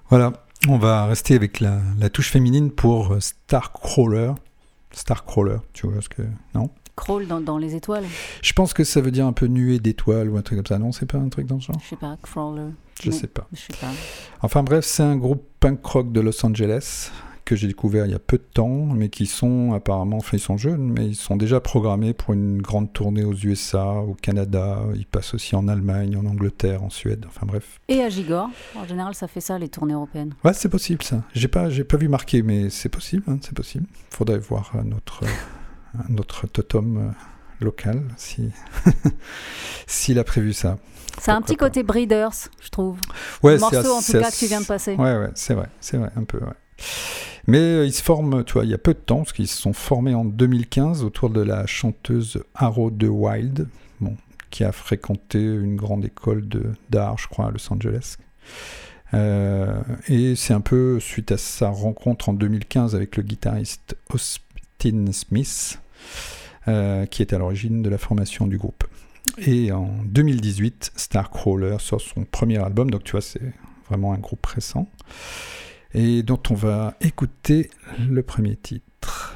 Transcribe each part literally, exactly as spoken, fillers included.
Voilà, on va rester avec la, la touche féminine pour Starcrawler. Starcrawler, tu vois ce que... Non ? Crawl dans, dans les étoiles. Je pense que ça veut dire un peu nuée d'étoiles ou un truc comme ça. Non, c'est pas un truc dans ce genre ? Je sais pas, Crawler. Je non, sais pas. Je sais pas. Enfin bref, c'est un groupe punk rock de Los Angeles que j'ai découvert il y a peu de temps, mais qui sont apparemment, enfin ils sont jeunes, mais ils sont déjà programmés pour une grande tournée aux U S A, au Canada, ils passent aussi en Allemagne, en Angleterre, en Suède, enfin bref. Et à Gigor, en général ça fait ça les tournées européennes. Ouais, c'est possible ça. J'ai pas, j'ai pas vu marquer, mais c'est possible, hein, c'est possible. Faudrait voir notre, notre totem euh, local, si s'il a prévu ça. C'est un petit pas. côté Breeders, je trouve. Ouais, Le morceau assez, en tout cas assez... que tu viens de passer. Ouais, ouais, c'est vrai, c'est vrai, un peu, ouais. Mais euh, ils se forment, tu vois, il y a peu de temps, parce qu'ils se sont formés en deux mille quinze autour de la chanteuse Arrow DeWilde, bon, qui a fréquenté une grande école de, d'art, je crois, à Los Angeles. Euh, et c'est un peu suite à sa rencontre en deux mille quinze avec le guitariste Austin Smith, euh, qui est à l'origine de la formation du groupe. Et en deux mille dix-huit, Starcrawler sort son premier album, donc tu vois, c'est vraiment un groupe récent, et dont on va écouter le premier titre.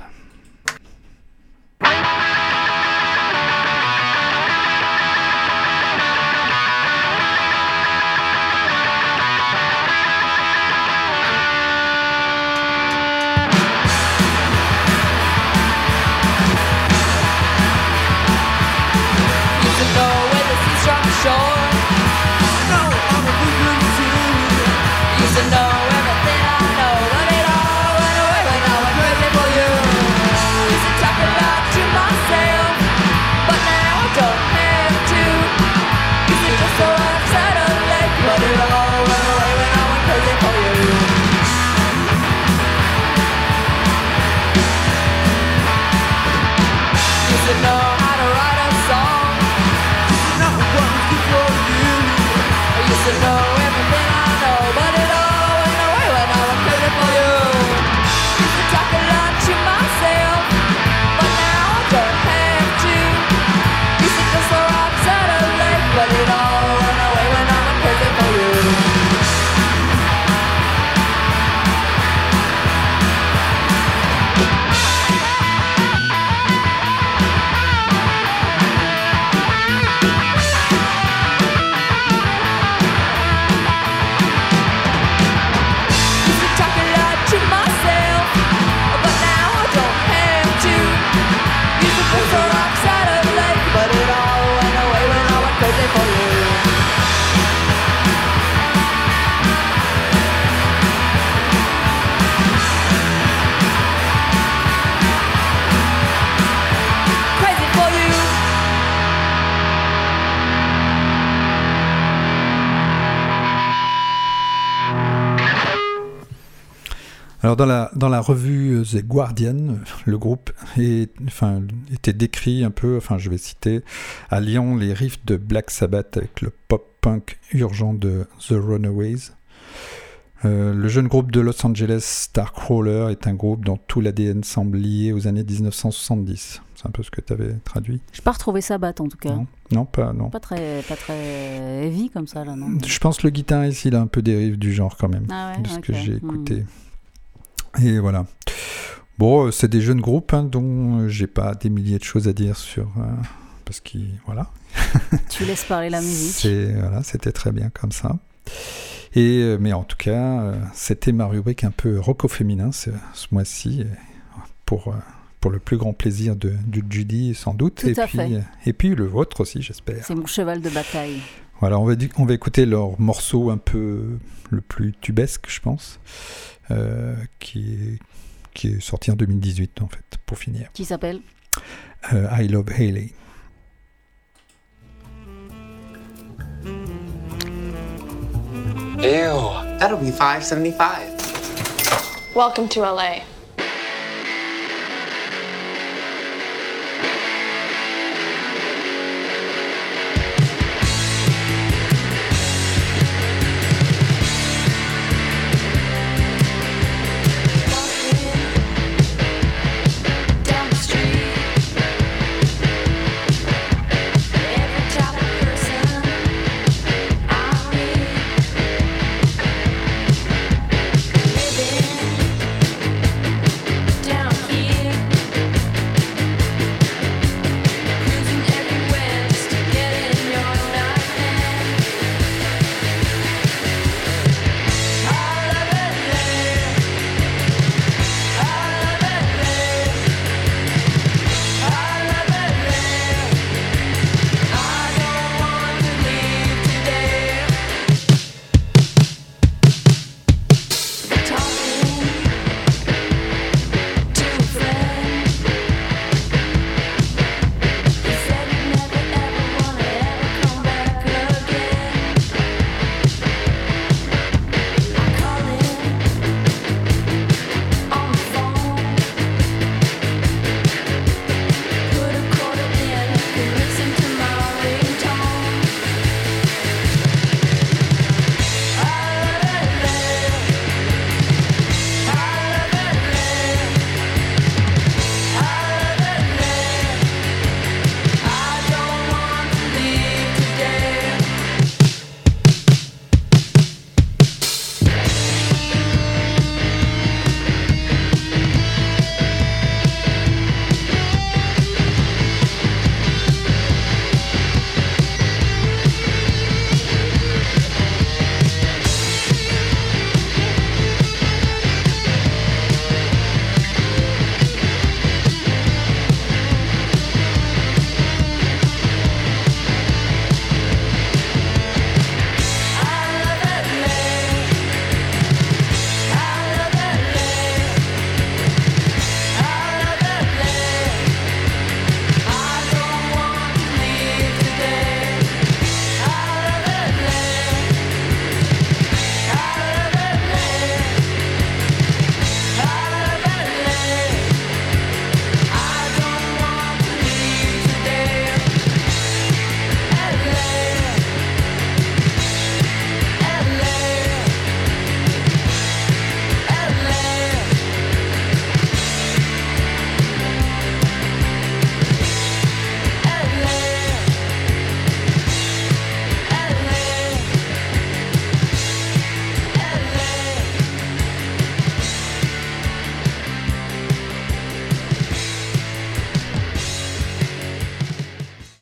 Alors dans la, dans la revue The Guardian, le groupe est, enfin, était décrit un peu, enfin je vais citer, alliant les riffs de Black Sabbath avec le pop-punk urgent de The Runaways. Euh, le jeune groupe de Los Angeles, Starcrawler, est un groupe dont tout l'A D N semble lié aux années dix-neuf cent soixante-dix. C'est un peu ce que tu avais traduit. Je n'ai pas retrouvé Sabbath en tout cas. Non, non, pas, non. Pas très, pas très heavy comme ça là, non. Je pense que le guitariste, il a un peu des riffs du genre quand même, ah ouais, de ce okay. que j'ai écouté. Mmh. Et voilà. Bon, c'est des jeunes groupes hein, dont j'ai pas des milliers de choses à dire sur... Euh, parce qu'ils... Voilà. Tu laisses parler la musique. C'est, voilà, c'était très bien comme ça. Et, euh, mais en tout cas, euh, c'était ma rubrique un peu rock au féminin ce, ce mois-ci, pour, euh, pour le plus grand plaisir de, de Judy sans doute. Tout et, à puis, fait. euh, et puis le vôtre aussi, j'espère. C'est mon cheval de bataille. Voilà, on va, on va écouter leur morceau un peu le plus tubesque, je pense. Euh, qui, est, qui est sorti en deux mille dix-huit en fait, pour finir. Qui s'appelle euh, I Love Haley. Ew, that'll be five seventy-five. Welcome to L A.